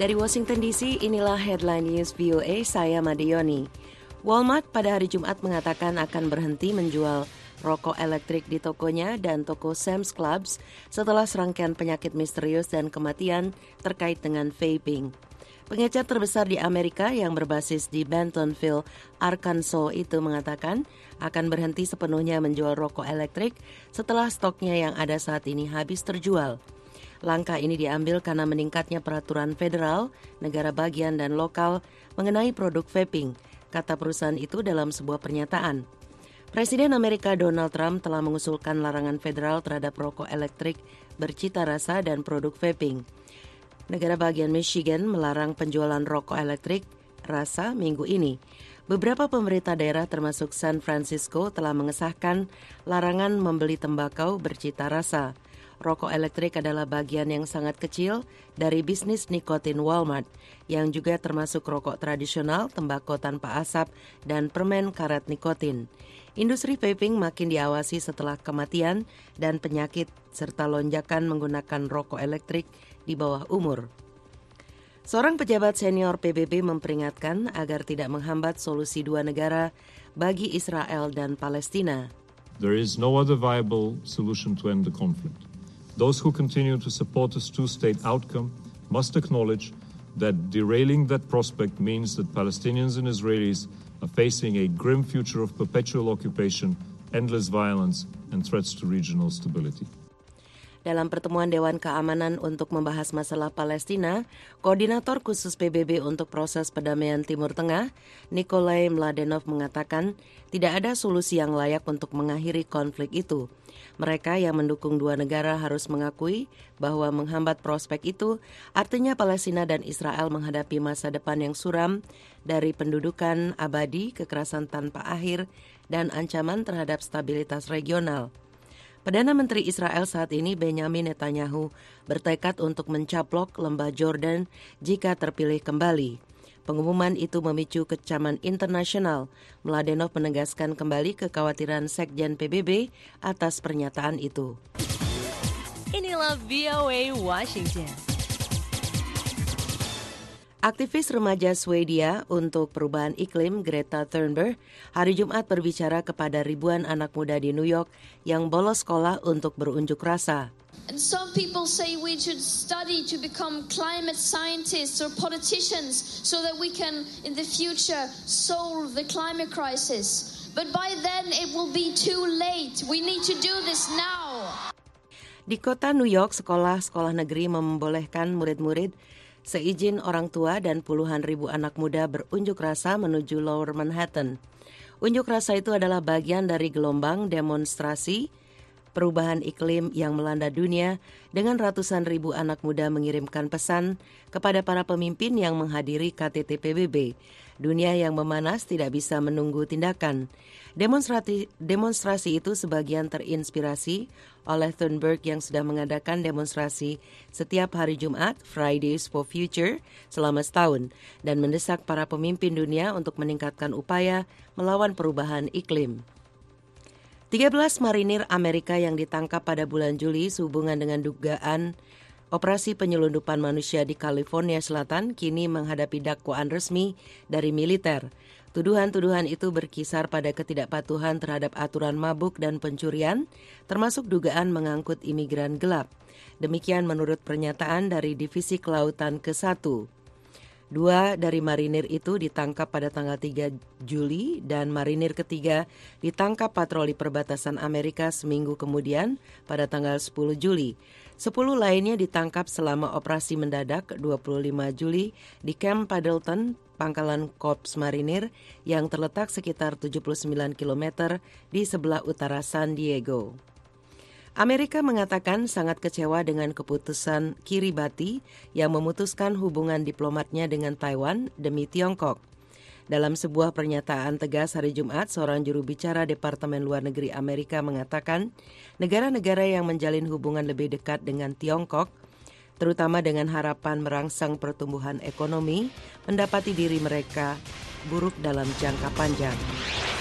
Dari Washington DC, inilah Headline News VOA, saya Madioni. Walmart pada hari Jumat mengatakan akan berhenti menjual rokok elektrik di tokonya dan toko Sam's Club setelah serangkaian penyakit misterius dan kematian terkait dengan vaping. Pengecer terbesar di Amerika yang berbasis di Bentonville, Arkansas itu mengatakan akan berhenti sepenuhnya menjual rokok elektrik setelah stoknya yang ada saat ini habis terjual. Langkah ini diambil karena meningkatnya peraturan federal, negara bagian dan lokal mengenai produk vaping, kata perusahaan itu dalam sebuah pernyataan. Presiden Amerika Donald Trump telah mengusulkan larangan federal terhadap rokok elektrik bercita rasa dan produk vaping. Negara bagian Michigan melarang penjualan rokok elektrik rasa minggu ini. Beberapa pemerintah daerah termasuk San Francisco telah mengesahkan larangan membeli tembakau bercita rasa. Rokok elektrik adalah bagian yang sangat kecil dari bisnis nikotin Walmart, yang juga termasuk rokok tradisional, tembakau tanpa asap, dan permen karet nikotin. Industri vaping makin diawasi setelah kematian dan penyakit serta lonjakan menggunakan rokok elektrik di bawah umur. Seorang pejabat senior PBB memperingatkan agar tidak menghambat solusi dua negara bagi Israel dan Palestina. There is no other viable solution to end the conflict. Those who continue to support a two-state outcome must acknowledge that derailing that prospect means that Palestinians and Israelis are facing a grim future of perpetual occupation, endless violence, and threats to regional stability. Dalam pertemuan Dewan Keamanan untuk membahas masalah Palestina, Koordinator Khusus PBB untuk Proses Perdamaian Timur Tengah, Nikolai Mladenov mengatakan tidak ada solusi yang layak untuk mengakhiri konflik itu. Mereka yang mendukung dua negara harus mengakui bahwa menghambat prospek itu artinya Palestina dan Israel menghadapi masa depan yang suram dari pendudukan abadi, kekerasan tanpa akhir, dan ancaman terhadap stabilitas regional. Perdana Menteri Israel saat ini Benjamin Netanyahu bertekad untuk mencaplok lembah Jordan jika terpilih kembali. Pengumuman itu memicu kecaman internasional. Mladenov menegaskan kembali kekhawatiran Sekjen PBB atas pernyataan itu. Inilah VOA Washington. Aktivis remaja Swedia untuk perubahan iklim Greta Thunberg hari Jumat berbicara kepada ribuan anak muda di New York yang bolos sekolah untuk berunjuk rasa. And some people say we should study to become climate scientists or politicians so that we can in the future solve the climate crisis. But by then it will be too late. We need to do this now. Di kota New York, sekolah-sekolah negeri membolehkan murid-murid seizin orang tua dan puluhan ribu anak muda berunjuk rasa menuju Lower Manhattan. Unjuk rasa itu adalah bagian dari gelombang demonstrasi perubahan iklim yang melanda dunia dengan ratusan ribu anak muda mengirimkan pesan kepada para pemimpin yang menghadiri KTT PBB. Dunia yang memanas tidak bisa menunggu tindakan. Demonstrasi itu sebagian terinspirasi oleh Thunberg yang sudah mengadakan demonstrasi setiap hari Jumat, Fridays for Future, selama setahun dan mendesak para pemimpin dunia untuk meningkatkan upaya melawan perubahan iklim. 13 marinir Amerika yang ditangkap pada bulan Juli sehubungan dengan dugaan operasi penyelundupan manusia di California Selatan kini menghadapi dakwaan resmi dari militer. Tuduhan-tuduhan itu berkisar pada ketidakpatuhan terhadap aturan mabuk dan pencurian, termasuk dugaan mengangkut imigran gelap. Demikian menurut pernyataan dari Divisi Kelautan ke-1. 2 dari marinir itu ditangkap pada tanggal 3 Juli dan marinir ketiga ditangkap patroli perbatasan Amerika seminggu kemudian pada tanggal 10 Juli. 10 lainnya ditangkap selama operasi mendadak 25 Juli di Camp Pendleton, pangkalan Korps Marinir yang terletak sekitar 79 km di sebelah utara San Diego. Amerika mengatakan sangat kecewa dengan keputusan Kiribati yang memutuskan hubungan diplomatnya dengan Taiwan demi Tiongkok. Dalam sebuah pernyataan tegas hari Jumat, seorang juru bicara Departemen Luar Negeri Amerika mengatakan negara-negara yang menjalin hubungan lebih dekat dengan Tiongkok, terutama dengan harapan merangsang pertumbuhan ekonomi, mendapati diri mereka buruk dalam jangka panjang.